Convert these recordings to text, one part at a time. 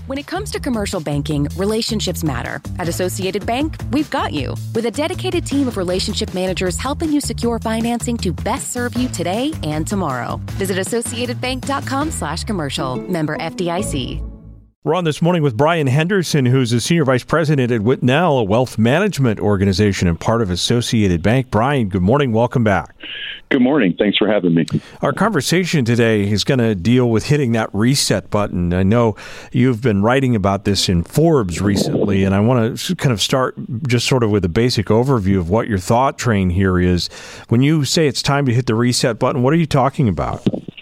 When it comes to commercial banking, relationships matter. At Associated Bank, we've got you. With a dedicated team of relationship managers helping you secure financing to best serve you today and tomorrow. Visit AssociatedBank.com/commercial. Member FDIC. We're on this morning with Brian Henderson, who's a Senior Vice President at Whitnell, a wealth management organization and part of Associated Bank. Brian, good morning. Welcome back. Good morning. Thanks for having me. Our conversation today is going to deal with hitting that reset button. I know you've been writing about this in Forbes recently, and I want to kind of start just sort of with a basic overview of what your thought train here is. When you say it's time to hit the reset button, what are you talking about?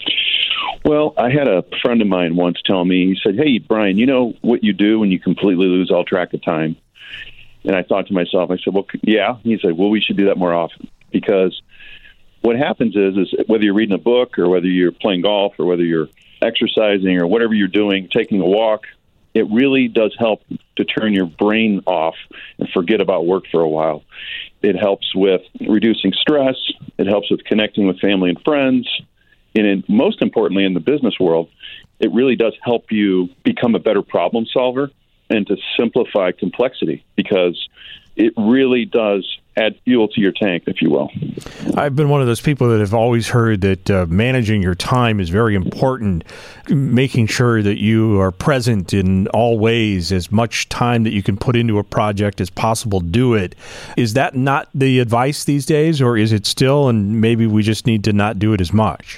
Well, I had a friend of mine once tell me, he said, "Hey, Brian, you know what you do when you completely lose all track of time?" And I thought to myself, I said, well, yeah. He said, well, we should do that more often, because what happens is whether you're reading a book or whether you're playing golf or whether you're exercising or whatever you're doing, taking a walk, it really does help to turn your brain off and forget about work for a while. It helps with reducing stress. It helps with connecting with family and friends. And most importantly, in the business world, it really does help you become a better problem solver and to simplify complexity, because it really does add fuel to your tank, if you will. I've been one of those people that have always heard that managing your time is very important, making sure that you are present in all ways, as much time that you can put into a project as possible, do it. Is that not the advice these days, or is it still, and maybe we just need to not do it as much?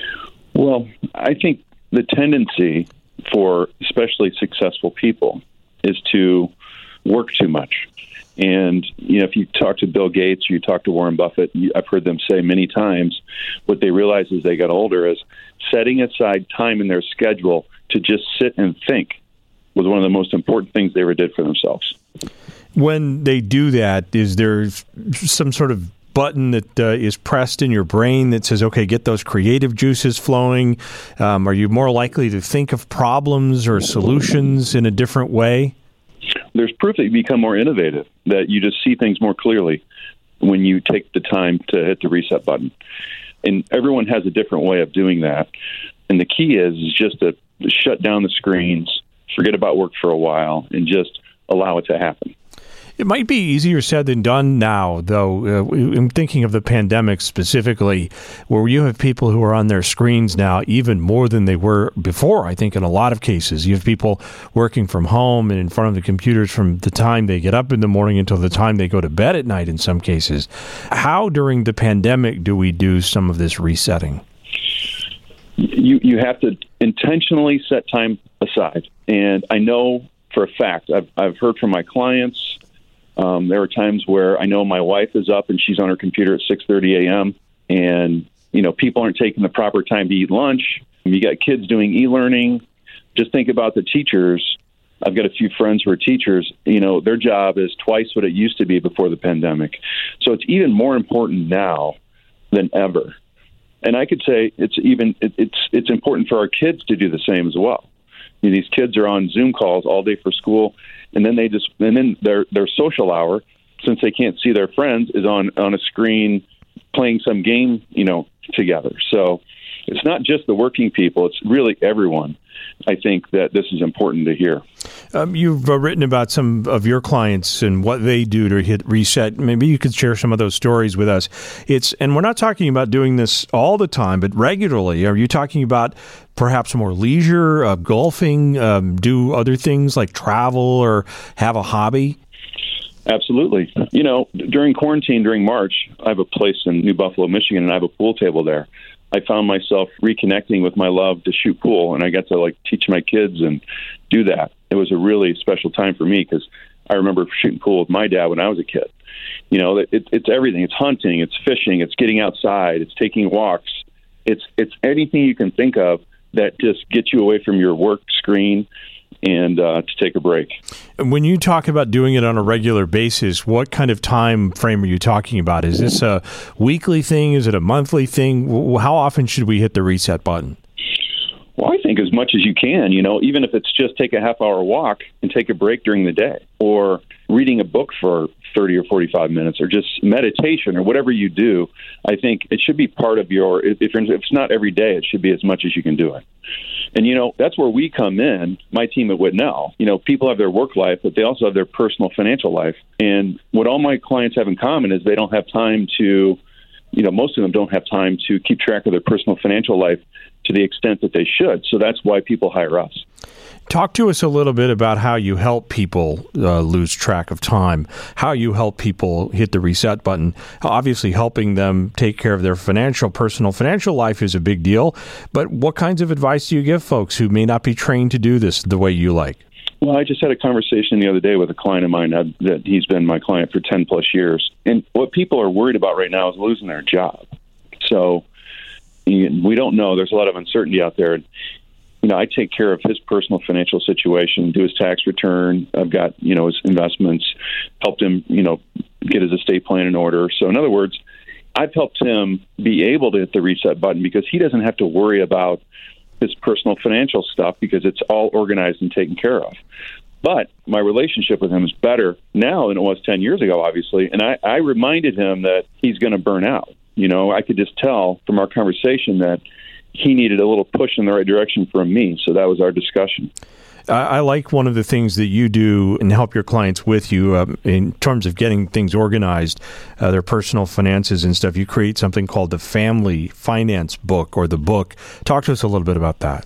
Well, I think the tendency for especially successful people is to work too much. And, you know, if you talk to Bill Gates or you talk to Warren Buffett, I've heard them say many times what they realized as they got older is setting aside time in their schedule to just sit and think was one of the most important things they ever did for themselves. When they do that, is there some sort of button that is pressed in your brain that says, okay, get those creative juices flowing? Are you more likely to think of problems or solutions in a different way? There's proof that you become more innovative, that you just see things more clearly when you take the time to hit the reset button. And everyone has a different way of doing that. And the key is just to shut down the screens, forget about work for a while, and just allow it to happen. It might be easier said than done now, though. I'm thinking of the pandemic specifically, where you have people who are on their screens now even more than they were before, I think, in a lot of cases. You have people working from home and in front of the computers from the time they get up in the morning until the time they go to bed at night in some cases. How, during the pandemic, do we do some of this resetting? You have to intentionally set time aside. And I know for a fact, I've heard from my clients. There are times where I know my wife is up and she's on her computer at 6:30 a.m. and, you know, people aren't taking the proper time to eat lunch. You got kids doing e-learning. Just think about the teachers. I've got a few friends who are teachers. You know, their job is twice what it used to be before the pandemic. So it's even more important now than ever. And I could say it's important for our kids to do the same as well. You know, these kids are on Zoom calls all day for school. And then their social hour, since they can't see their friends, is on a screen playing some game, you know, together. So it's not just the working people; it's really everyone. I think that this is important to hear. You've written about some of your clients and what they do to hit reset. Maybe you could share some of those stories with us. And we're not talking about doing this all the time, but regularly. Are you talking about perhaps more leisure, golfing, do other things like travel or have a hobby? Absolutely. You know, during quarantine, during March, I have a place in New Buffalo, Michigan, and I have a pool table there. I found myself reconnecting with my love to shoot pool, and I got to teach my kids and do that. It was a really special time for me because I remember shooting pool with my dad when I was a kid. You know, it's everything. It's hunting, it's fishing, it's getting outside, it's taking walks. It's anything you can think of that just gets you away from your work screen and to take a break. When you talk about doing it on a regular basis, what kind of time frame are you talking about? Is this a weekly thing? Is it a monthly thing? How often should we hit the reset button? Well, I think as much as you can, you know, even if it's just take a half-hour walk and take a break during the day, or reading a book for 30 or 45 minutes, or just meditation or whatever you do. I think it should be part of your, if it's not every day, it should be as much as you can do it. And, that's where we come in, my team at Whitnell. People have their work life, but they also have their personal financial life. And what all my clients have in common is they don't have time to, most of them don't have time to keep track of their personal financial life to the extent that they should. So that's why people hire us. Talk to us a little bit about how you help people lose track of time, how you help people hit the reset button. Obviously, helping them take care of their personal financial life is a big deal. But what kinds of advice do you give folks who may not be trained to do this the way you like? Well, I just had a conversation the other day with a client of mine that he's been my client for 10 plus years. And what people are worried about right now is losing their job. So we don't know. There's a lot of uncertainty out there. I take care of his personal financial situation, do his tax return. I've got, his investments, helped him, get his estate plan in order. So in other words, I've helped him be able to hit the reset button because he doesn't have to worry about his personal financial stuff because it's all organized and taken care of. But my relationship with him is better now than it was 10 years ago, obviously. And I reminded him that he's going to burn out. I could just tell from our conversation that he needed a little push in the right direction from me. So that was our discussion. I like one of the things that you do and help your clients with you in terms of getting things organized, their personal finances and stuff. You create something called the Family Finance Book or the book. Talk to us a little bit about that.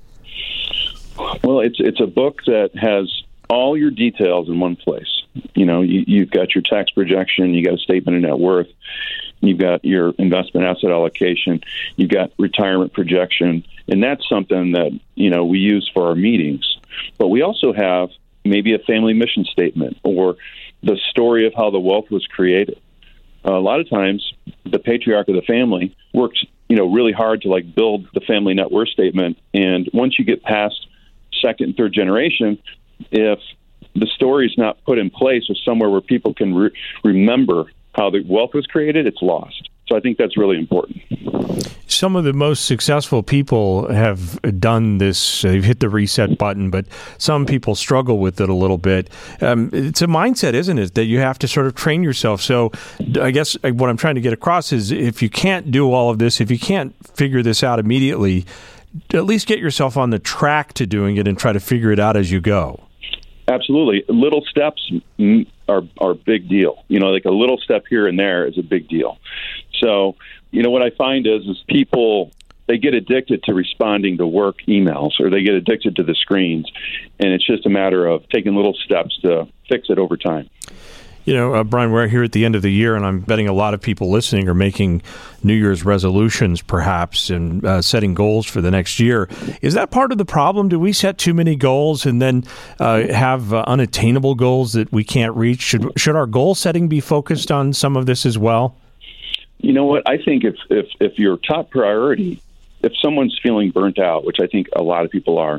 Well, it's a book that has all your details in one place. You've got your tax projection, you got a statement of net worth, you've got your investment asset allocation, you've got retirement projection, and that's something that, we use for our meetings. But we also have maybe a family mission statement or the story of how the wealth was created. A lot of times, the patriarch of the family worked, really hard to build the family net worth statement. And once you get past second and third generation, if the story is not put in place or somewhere where people can remember how the wealth was created, it's lost. So I think that's really important. Some of the most successful people have done this. They've hit the reset button, but some people struggle with it a little bit. It's a mindset, isn't it, that you have to sort of train yourself. So I guess what I'm trying to get across is if you can't do all of this, if you can't figure this out immediately, at least get yourself on the track to doing it and try to figure it out as you go. Absolutely. Little steps are a big deal. A little step here and there is a big deal. So, what I find is people, they get addicted to responding to work emails or they get addicted to the screens. And it's just a matter of taking little steps to fix it over time. Brian, we're here at the end of the year, and I'm betting a lot of people listening are making New Year's resolutions, perhaps, and setting goals for the next year. Is that part of the problem? Do we set too many goals and then have unattainable goals that we can't reach? Should our goal setting be focused on some of this as well? You know what? I think if your top priority, if someone's feeling burnt out, which I think a lot of people are,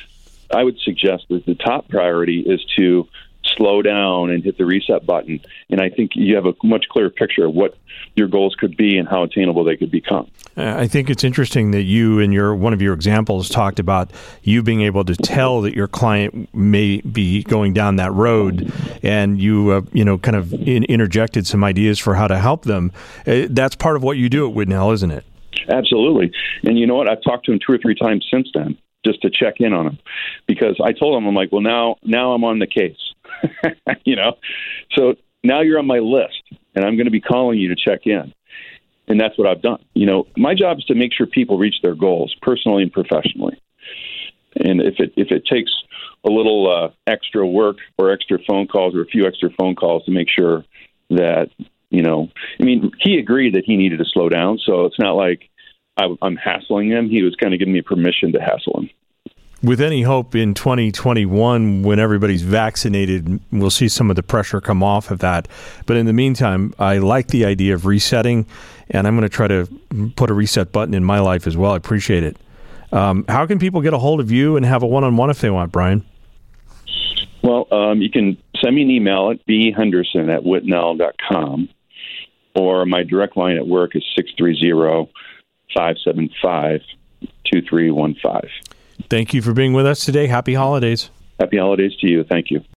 I would suggest that the top priority is to slow down and hit the reset button. And I think you have a much clearer picture of what your goals could be and how attainable they could become. I think it's interesting that you, in one of your examples, talked about you being able to tell that your client may be going down that road, and you, kind of interjected some ideas for how to help them. That's part of what you do at Whitnell, isn't it? Absolutely. And you know what? I've talked to him 2 or 3 times since then, just to check in on him, because I told him, I'm like, well, now I'm on the case. So now you're on my list, and I'm going to be calling you to check in. And that's what I've done. My job is to make sure people reach their goals personally and professionally. And if it takes a little extra work or extra phone calls or a few extra phone calls to make sure that, he agreed that he needed to slow down. So it's not like I'm hassling him. He was kind of giving me permission to hassle him. With any hope in 2021, when everybody's vaccinated, we'll see some of the pressure come off of that. But in the meantime, I like the idea of resetting, and I'm going to try to put a reset button in my life as well. I appreciate it. How can people get a hold of you and have a one-on-one if they want, Brian? Well, you can send me an email at bhenderson@whitnell.com, or my direct line at work is 630-575-2315. Thank you for being with us today. Happy holidays. Happy holidays to you. Thank you.